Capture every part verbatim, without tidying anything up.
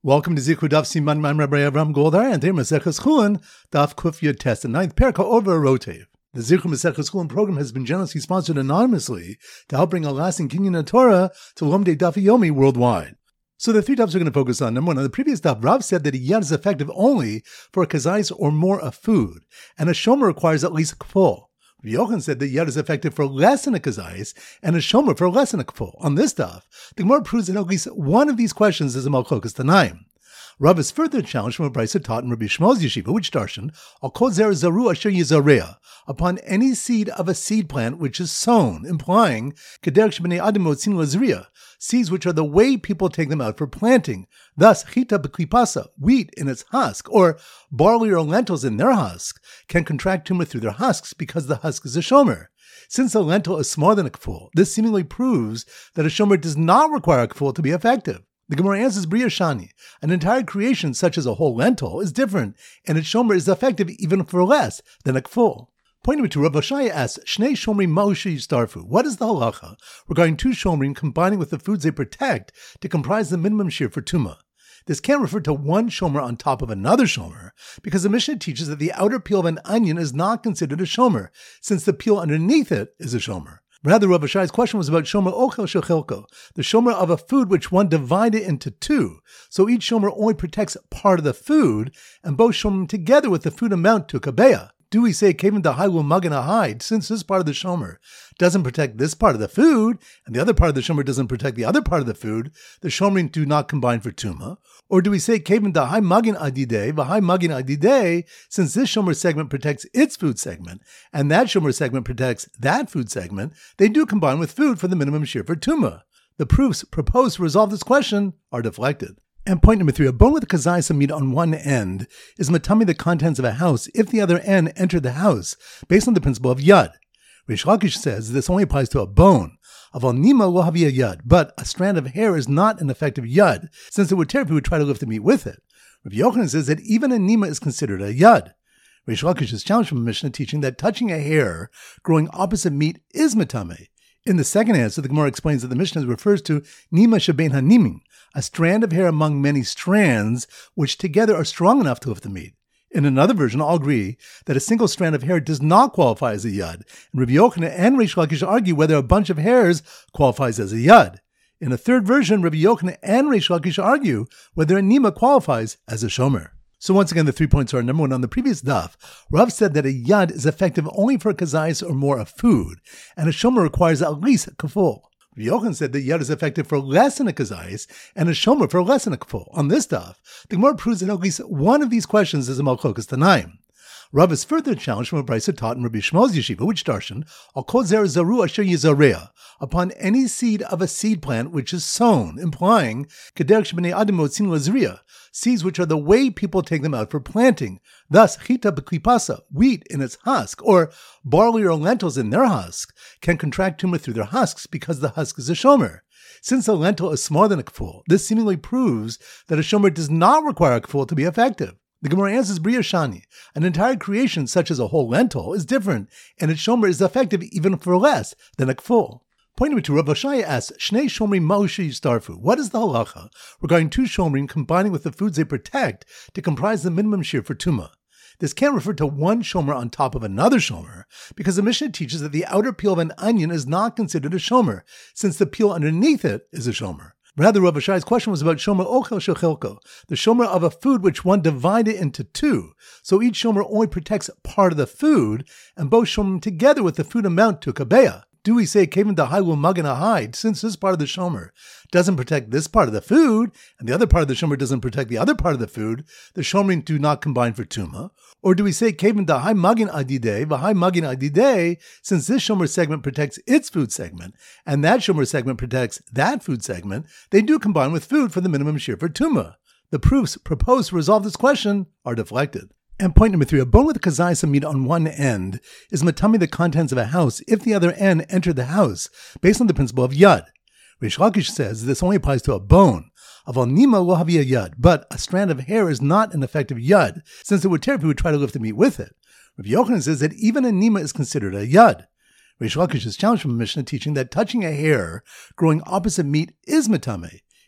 Welcome to Zichud Daf Siman. I'm Rabbi Avram Goldar, and today Maseches Chulin, Daf Kuf Yud Tes, the ninth parak over Rotev. The Zichud Maseches Chulin program has been generously sponsored anonymously to help bring a lasting kinyan of Torah to Lomdei Daf Yomi worldwide. So the three dafs we're going to focus on. Number one, on the previous daf, Rav said that a yad is effective only for a kazais or more of food, and a shomer requires at least a kful. Yochanan said that yad is effective for less than a kazais, and a shomer for less than a kful. On this daf, the Gemara proves that at least one of these questions is a malchokas tanaim. Rav is further challenged from a brisa taught in Rabbi Shmuel's yeshiva, which darshan, al kol zer zaru asher yizareah, upon any seed of a seed plant which is sown, implying kederech shebnei adam motzin lazriah, seeds which are the way people take them out for planting. Thus, chita b'klipasa, wheat in its husk, or barley or lentils in their husk, can contract tumor through their husks because the husk is a shomer. Since a lentil is smaller than a kful, this seemingly proves that a shomer does not require a kful to be effective. The Gemara answers Bria Shani. An entire creation, such as a whole lentil, is different, and its shomer is effective even for less than a kful. Pointing to Rav Oshaya asks, Shnei shomrim ma'usha yistarfu. What is the halacha regarding two shomrim combining with the foods they protect to comprise the minimum shear for tumah? This can't refer to one shomer on top of another shomer, because the Mishnah teaches that the outer peel of an onion is not considered a shomer, since the peel underneath it is a shomer. Rather, Rav Oshaya's question was about shomer ochel shechelko, the shomer of a food which one divided into two. So each shomer only protects part of the food, and both shomer together with the food amount to kabeya. Do we say kevin dahai magen ahide, since this part of the shomer doesn't protect this part of the food, and the other part of the shomer doesn't protect the other part of the food, the shomerim do not combine for tumah? Or do we say kevin dahai magen adidei v'hai magen adidei, since this shomer segment protects its food segment, and that shomer segment protects that food segment, they do combine with food for the minimum shear for tumah? The proofs proposed to resolve this question are deflected. And point number three, a bone with a kazais meat on one end is matami the contents of a house if the other end entered the house, based on the principle of yad. Rish Lakish says this only applies to a bone. Aval nima lo havi a yad, but a strand of hair is not an effective yad, since it would tear if we would try to lift the meat with it. Rav Yochanan says that even a nima is considered a yad. Rish Lakish is challenged from a Mishnah teaching that touching a hair growing opposite meat is matame. In the second answer, the Gemara explains that the Mishnah refers to nima shebein hanimim, a strand of hair among many strands, which together are strong enough to lift the meat. In another version, all agree that a single strand of hair does not qualify as a yad, and Rabbi Yochanan and Reish Lakish argue whether a bunch of hairs qualifies as a yad. In a third version, Rabbi Yochanan and Reish Lakish argue whether a nima qualifies as a shomer. So once again, the three points are: number one, on the previous daf, Rav said that a yad is effective only for a kazais or more of food, and a shomer requires at least a kaful. Yochanan said that yad is effective for less than a kazais, and a shomer for less than a kful. On this daf, the Gemara proves that at least one of these questions is a malchokas tanaim. Rav is further challenged from a brisa taught in Rabbi Shmuel's yeshiva, which darshan, al kol zer zaru asher yizareah, upon any seed of a seed plant which is sown, implying kederech shebnei adam motzin lazriah, seeds which are the way people take them out for planting. Thus, chita b'klipasa, wheat in its husk, or barley or lentils in their husk, can contract tumor through their husks because the husk is a shomer. Since a lentil is smaller than a kful, this seemingly proves that a shomer does not require a kful to be effective. The Gemara answers Bria Shani. An entire creation, such as a whole lentil, is different, and its shomer is effective even for less than a kful. Pointing to Rav Oshaya asks, Shnei shomrim ma'usha yistarfu. What is the halacha regarding two shomrim combining with the foods they protect to comprise the minimum shear for tumah? This can't refer to one shomer on top of another shomer, because the Mishnah teaches that the outer peel of an onion is not considered a shomer, since the peel underneath it is a shomer. Rather, Rav Oshaya's question was about shomer ochel shechelko, the shomer of a food which one divided into two. So each shomer only protects part of the food, and both shomer together with the food amount to kabeya. Do we say kevin dahai magen ahide, since this part of the shomer doesn't protect this part of the food, and the other part of the shomer doesn't protect the other part of the food, the shomerim do not combine for tumah? Or do we say kevin dahai magen adidei v'hai magen adidei, since this shomer segment protects its food segment, and that shomer segment protects that food segment, they do combine with food for the minimum shear for tumah? The proofs proposed to resolve this question are deflected. And point number three, a bone with a kazais meat on one end is matami the contents of a house if the other end entered the house, based on the principle of yad. Rish Lakish says this only applies to a bone. Aval nima lo havi a yad, but a strand of hair is not an effective yad, since it would tear if we would try to lift the meat with it. Rav Yochanan says that even a nima is considered a yad. Rish Lakish is challenged from a Mishnah teaching that touching a hair growing opposite meat is matame.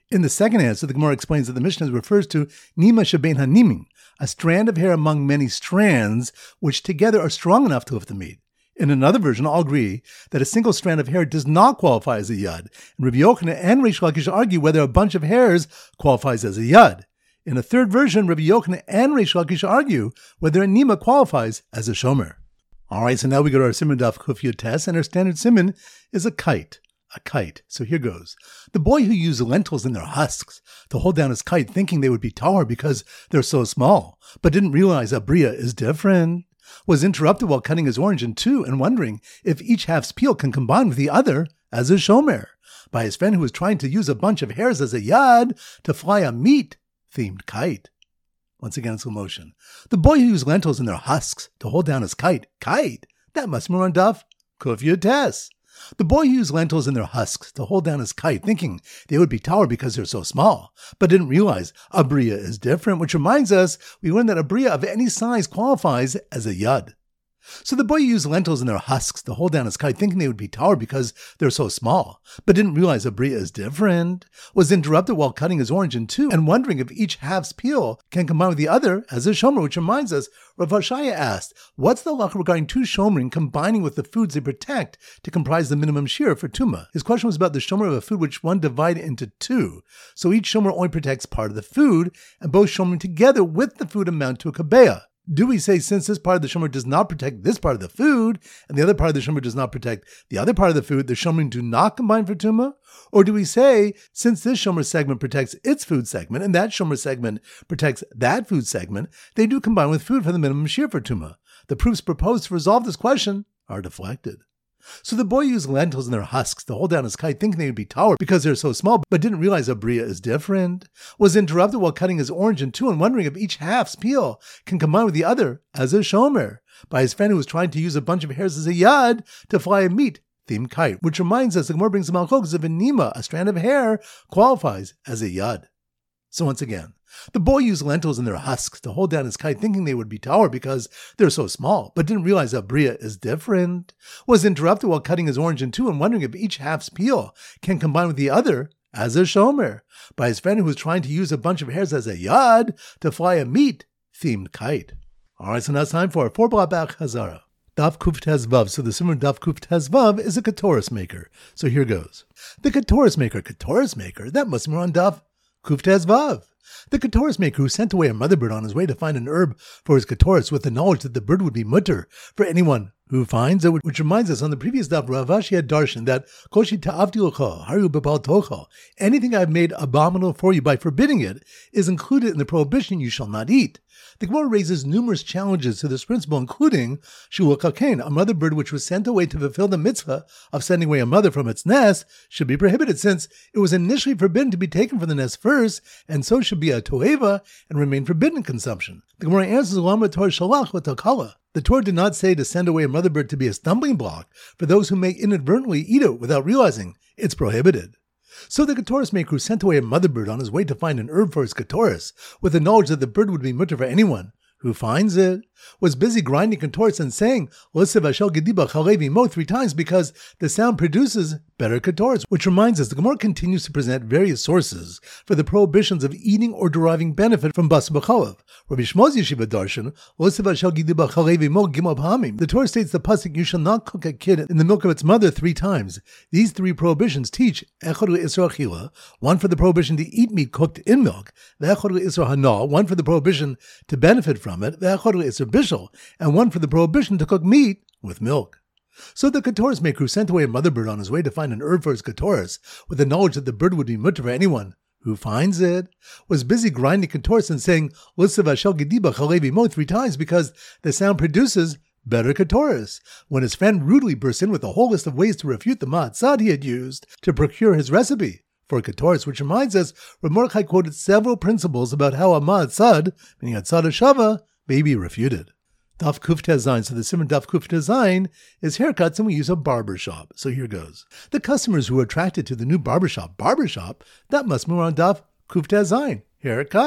In the second answer, the Gemara explains that the Mishnah refers to Nima Shebein HaNimim, a strand of hair among many strands, which together are strong enough to lift the meat. In another version, all agree that a single strand of hair does not qualify as a yad, and Rabbi Yochanan and Reish Lakish argue whether a bunch of hairs qualifies as a yad. In a third version, Rabbi Yochanan and Reish Lakish argue whether a nima qualifies as a shomer. All right, so now we go to our Siman Daf Kuf Yud Tes, and our standard Siman is a kite. A kite. So here goes. The boy who used lentils in their husks to hold down his kite, thinking they would be taller because they're so small, but didn't realize a bria is different, was interrupted while cutting his orange in two and wondering if each half's peel can combine with the other as a shomer, by his friend who was trying to use a bunch of hairs as a yad to fly a meat-themed kite. Once again in slow motion. The boy who used lentils in their husks to hold down his kite. Kite? That must be on Daf Kuf Yud Tes. The boy used lentils in their husks to hold down his kite, thinking they would be taller because they're so small, but didn't realize a bria is different, which reminds us we learned that a bria of any size qualifies as a yud. So the boy used lentils in their husks to hold down his kite, thinking they would be taller because they're so small, but didn't realize a bria is different, was interrupted while cutting his orange in two and wondering if each half's peel can combine with the other as a shomer, which reminds us, Rav Hashaya asked, what's the halacha regarding two shomrim combining with the foods they protect to comprise the minimum shear for tumah? His question was about the shomer of a food which one divided into two, so each shomer only protects part of the food, and both shomrim together with the food amount to a kabeah. Do we say since this part of the shomer does not protect this part of the food, and the other part of the shomer does not protect the other part of the food, the shomrim do not combine for tumah? Or do we say since this shomer segment protects its food segment, and that shomer segment protects that food segment, they do combine with food for the minimum shear for tumah? The proofs proposed to resolve this question are deflected. So the boy used lentils in their husks to hold down his kite, thinking they would be taller because they're so small, but didn't realize a bria is different, was interrupted while cutting his orange in two and wondering if each half's peel can combine with the other as a shomer, by his friend who was trying to use a bunch of hairs as a yad to fly a meat-themed kite, which reminds us the Gemara brings the malchokes of a nima, a strand of hair, qualifies as a yad. So once again, the boy used lentils in their husks to hold down his kite, thinking they would be taller because they're so small, but didn't realize that bria is different, was interrupted while cutting his orange in two and wondering if each half's peel can combine with the other as a shomer, by his friend who was trying to use a bunch of hairs as a yad to fly a meat-themed kite. All right, so now it's time for our four block back Hazara. Daf Kuf Tes Vav. So the Simon Daf Kuf Tes Vav is a Ketoris maker. So here goes. The Ketoris maker, Ketoris maker, that must be on Daf Kuf Tes Vav. The Ketoris maker who sent away a mother bird on his way to find an herb for his Ketoris with the knowledge that the bird would be mutter for anyone who finds it, which reminds us on the previous daf, Rav Ashi had darshan that Koshi ta'avti l'cha, haru b'bal tocha, anything I've made abominable for you by forbidding it is included in the prohibition you shall not eat. The Gemara raises numerous challenges to this principle, including shul kaken, a mother bird which was sent away to fulfill the mitzvah of sending away a mother from its nest, should be prohibited since it was initially forbidden to be taken from the nest first, and so should be a toeva and remain forbidden consumption. The Gemara answers, Lama Torah shalach v'takala. The Torah did not say to send away a mother bird to be a stumbling block for those who may inadvertently eat it without realizing it's prohibited. So the Ketoris maker who sent away a mother bird on his way to find an herb for his Ketoris, with the knowledge that the bird would be mutter for anyone who finds it, was busy grinding Ketoris and saying, L'sev Hashel Gediba Chalevi Mo three times because the sound produces better Ketoris, which reminds us the Gemara continues to present various sources for the prohibitions of eating or deriving benefit from Bas B'chalav. Rabbi Shmoz Yeshiva Darshan, L'sev Hashel Gediba Chalevi Mo Gimel Pamim. The Torah states the pasuk, you shall not cook a kid in the milk of its mother three times. These three prohibitions teach Echad L'Isra Achila, one for the prohibition to eat meat cooked in milk, Echad L'Isra Hana, one for the prohibition to benefit from it, Echad L'Isra Bishul, and one for the prohibition to cook meat with milk. So the Ketoris maker who sent away a mother bird on his way to find an herb for his Ketoris, with the knowledge that the bird would be mutter for anyone who finds it, was busy grinding Ketoris and saying, L'sev Hashel Gediba Chalevi Mo three times because the sound produces better Ketoris, when his friend rudely burst in with a whole list of ways to refute the ma'atzad he had used to procure his recipe for Ketoris, which reminds us, Rav Mordechai quoted several principles about how a ma'atzad, meaning a tzad shava, may be refuted. Daf Kuf Tes Zayin. So the Simon Daf Kuf Tes Zayin is haircuts, and we use a barber shop. So here goes. The customers who are attracted to the new barbershop, barbershop, that must be on Daf Kuf Tes Zayin, haircuts.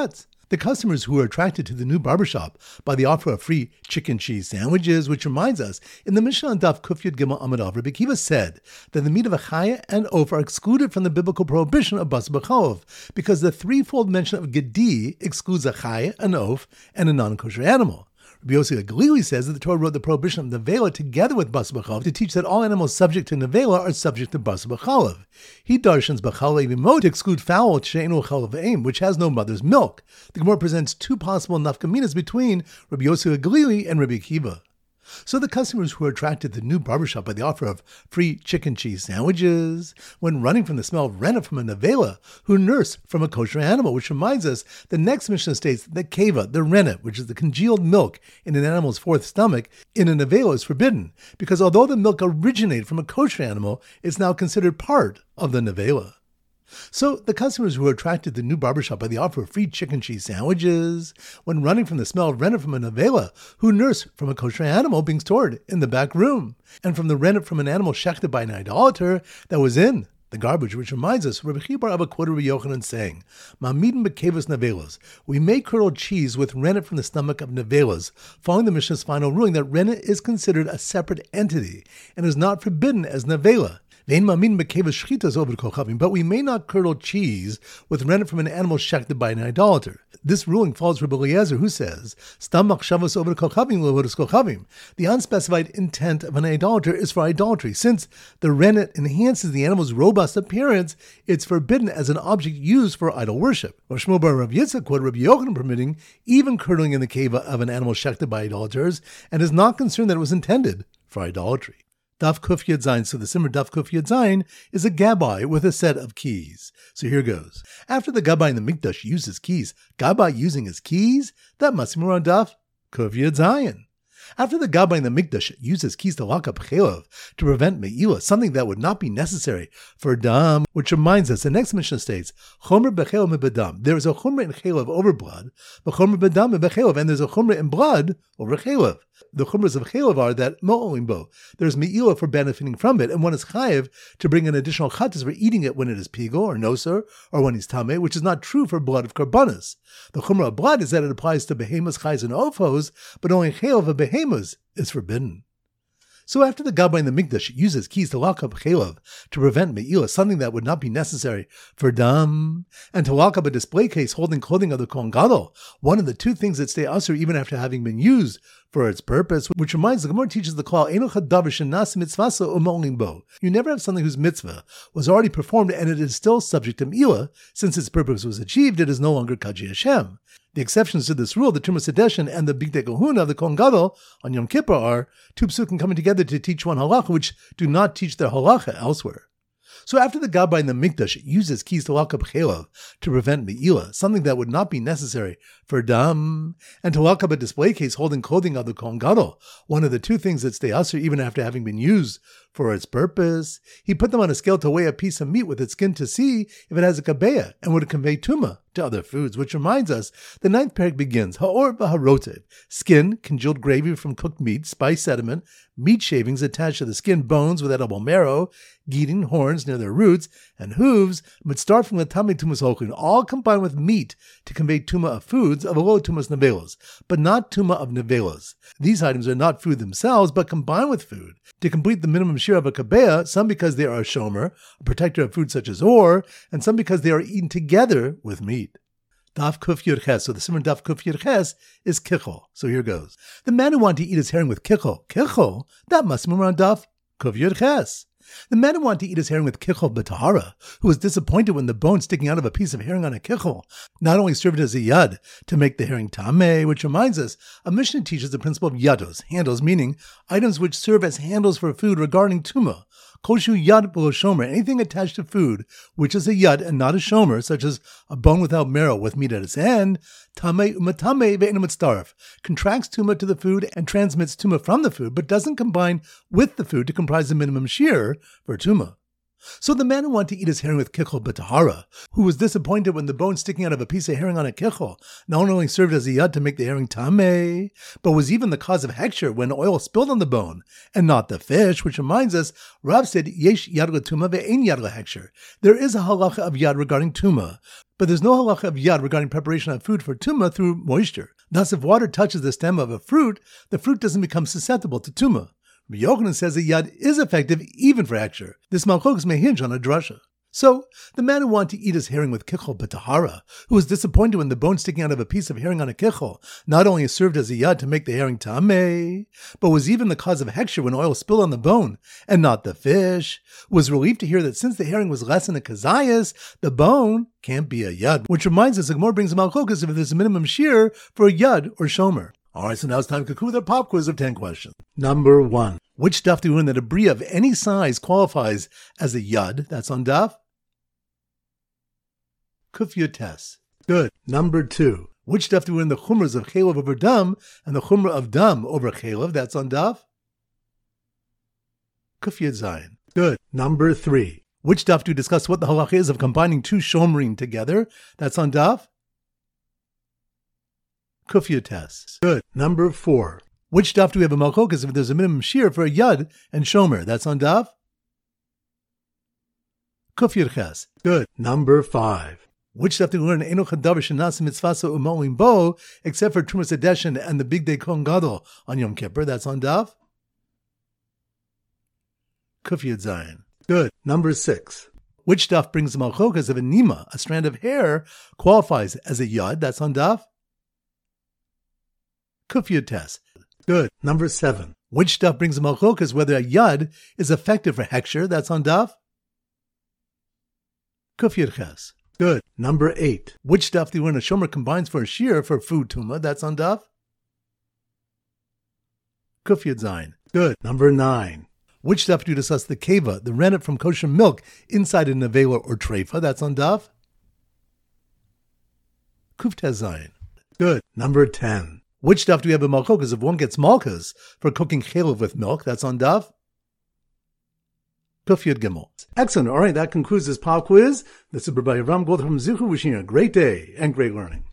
The customers who were attracted to the new barbershop by the offer of free chicken cheese sandwiches, which reminds us, in the Mishnah on Daf Kuf Yud Gimel Amud Av, Rabbi Akiva said that the meat of a chaya and oaf are excluded from the biblical prohibition of basar b'cholov, because the threefold mention of gedi excludes a chaya, an oaf, and a non-kosher animal. Rabbi Yossi Galili says that the Torah wrote the prohibition of nevela together with basar b'cholov to teach that all animals subject to nevela are subject to basar b'cholov. He darshans b'chalei v'mo to exclude fowl she'enu chalav aim, which has no mother's milk. The Gemara presents two possible nafkaminas between Rabbi Yossi Galili and Rabbi Akiva. So the customers who were attracted to the new barbershop by the offer of free chicken cheese sandwiches, when running from the smell of rennet from a nevela, who nurse from a kosher animal, which reminds us, the next Mishnah states that keva, the rennet, which is the congealed milk in an animal's fourth stomach, in a nevela is forbidden, because although the milk originated from a kosher animal, it's now considered part of the nevela. So the customers who were attracted to the new barbershop by the offer of free chicken cheese sandwiches, when running from the smell of rennet from a nevela, who nurse from a kosher animal being stored in the back room, and from the rennet from an animal shechted by an idolater that was in the garbage, which reminds us, Rabbi Chiya bar Abba quoted Rabbi Yochanan saying, "Ma'amidin bekevas nevelas." We may curdle cheese with rennet from the stomach of nevelas, following the Mishnah's final ruling that rennet is considered a separate entity and is not forbidden as nevela. But we may not curdle cheese with rennet from an animal shechted by an idolater. This ruling follows Rabbi Eliezer, who says, the unspecified intent of an idolater is for idolatry. Since the rennet enhances the animal's robust appearance, it's forbidden as an object used for idol worship. Rav Shmuel bar Rav Yitzchak quoted Rabbi Yochanan permitting even curdling in the keva of an animal shechted by idolaters, and is not concerned that it was intended for idolatry. Daf Kuf Yud Zayin. So the Simmer Daf Kuf Yud Zayin is a gabbai with a set of keys. So here goes. After the gabbai in the Mikdash uses keys, gabbai using his keys, that must be more on Daf Kuf Yud Zayin. After the gabbai in the Mikdash uses keys to lock up chelav to prevent me'ilah, something that would not be necessary for dam, which reminds us, the next Mishnah states, chomer bechelav mebedam. There is a chomer in chelav over blood, but chomer bedam bechelav, and there's a chomer in blood over chelav. The chumras of chelav are that mo'olimbo, there's me'ilah for benefiting from it, and one is chayev to bring an additional chatas for eating it when it is pigo or noser, or when he's tameh, which is not true for blood of karbanas. The chumra of blood is that it applies to behemoths, chayes, and ofos, but only chelav of behemoths is forbidden. So after the gabbai in the Mikdash uses keys to lock up chelav to prevent me'ilah, something that would not be necessary for dam, and to lock up a display case holding clothing of the Kohen Gadol, one of the two things that stay asur even after having been used for its purpose, which reminds the Gemara teaches the klal, Eino chadavar shenas mitzvasa u'mo'olim bo. You never have something whose mitzvah was already performed and it is still subject to me'ilah. Since its purpose was achieved, it is no longer kaji Hashem. The exceptions to this rule, the Tumas Sedeshin and the Bigdei Kahuna of the Kohen Gadol on Yom Kippur, are two psukim coming together to teach one halacha, which do not teach their halacha elsewhere. So after the gabbai in the Mikdash uses keys to lock up chelav to prevent me'ilah, something that would not be necessary for dam, and to lock up a display case holding clothing of the Kohen Gadol, one of the two things that stay asur even after having been used for its purpose, he put them on a scale to weigh a piece of meat with its skin to see if it has a kabeya and would convey tuma to other foods, which reminds us, the ninth parak begins, ha'or b'harotev, skin, congealed gravy from cooked meat, spice sediment, meat shavings attached to the skin, bones with edible marrow, geating horns near their roots, and hooves, mitzdarf from the tamei tumas holchin, all combined with meat to convey tuma of foods of alo tumas nevelos, but not tuma of nevelos. These items are not food themselves, but combined with food to complete the minimum share of a kabeya, some because they are a shomer, a protector of food such as or, and some because they are eaten together with meat. Daf Kuf Yud Ches. So the Simmer Daf Kuf Yud Ches is kichol. So here goes. The man who wanted to eat his herring with kichol, kichol, that must be around Daf Kuf Yud Ches. The man who wanted to eat his herring with kichol b'tahara, who was disappointed when the bone sticking out of a piece of herring on a kichol not only served as a yad to make the herring tameh, which reminds us, a Mishnah teaches the principle of yados, handles, meaning items which serve as handles for food regarding tumah. Koshu yad below shomer, anything attached to food, which is a yad and not a shomer, such as a bone without marrow with meat at its end, tameh umatameh ve'enu mitzdarf, contracts tumah to the food and transmits tumah from the food, but doesn't combine with the food to comprise the minimum shear for tumah. So the man who wanted to eat his herring with kichel b'tahara, who was disappointed when the bone sticking out of a piece of herring on a kichel not only served as a yad to make the herring tameh, but was even the cause of hechsher when oil spilled on the bone, and not the fish, which reminds us, Rav said, yesh yad l'tumah ve'ein yad l'hechsher. There is a halacha of yad regarding tumah, but there's no halacha of yad regarding preparation of food for tumah through moisture. Thus, if water touches the stem of a fruit, the fruit doesn't become susceptible to tumah. Rabbi Yochanan says that yad is effective even for hechsher. This malchokes may hinge on a drasha. So, the man who wanted to eat his herring with kichel b'tahara, who was disappointed when the bone sticking out of a piece of herring on a kichel not only served as a yad to make the herring tameh, but was even the cause of hechsher when oil spilled on the bone, and not the fish, was relieved to hear that since the herring was less than a kazayas, the bone can't be a yad. Which reminds us, the Gemara brings a malchokes if there's a minimum shear for a yad or shomer. Alright, so now it's time to conclude our pop quiz of ten questions. Number one. Which daf do we learn that a bria of any size qualifies as a yad? That's on daf Kuf Yud Tes. Good. Number two. Which daf do we learn the chumras of chelav over dam and the chumrah of dam over chelav? That's on daf Kuf Yud Zayin. Good. Number three. Which daf do we discuss what the halach is of combining two shomrim together? That's on daf Kuf Yud Tes. Good. Number four. Which daf do we have a malchokes if there's a minimum shear for a yad and shomer? That's on daf Kuf Yud Ches. Good. Number five. Which daf do we learn Eino Chadavar Shenas Mitzvasa Umolim Bo except for Trumas Hadeshin and the Big Day Kohen Gadol on Yom Kippur? That's on daf Kuf Yud Zayin. Good. Number six. Which daf brings the malchokes of a nima, a strand of hair, qualifies as a yad? That's on daf Kuf Yud Tes. Good. Number seven. Which daf brings the malchokes whether a yad is effective for hechsher? That's on daf Kuf Yud Ches. Good. Number eight. Which daf do you learn a shomer combines for a shear for food tumah? That's on daf Kuf Yud Zayin. Good. Number nine. Which daf do you discuss the keva, the rennet from kosher milk, inside a nevela or treifa? That's on daf Kuf Tes Zayin. Good. Number ten. Which daf do we have a malchokes if one gets malchus for cooking chelav with milk? That's on daf Kuf Yud Gimel. Excellent. All right, that concludes this pop quiz. This is Rabbi Avram Goldberg from Zichu, wishing you a great day and great learning.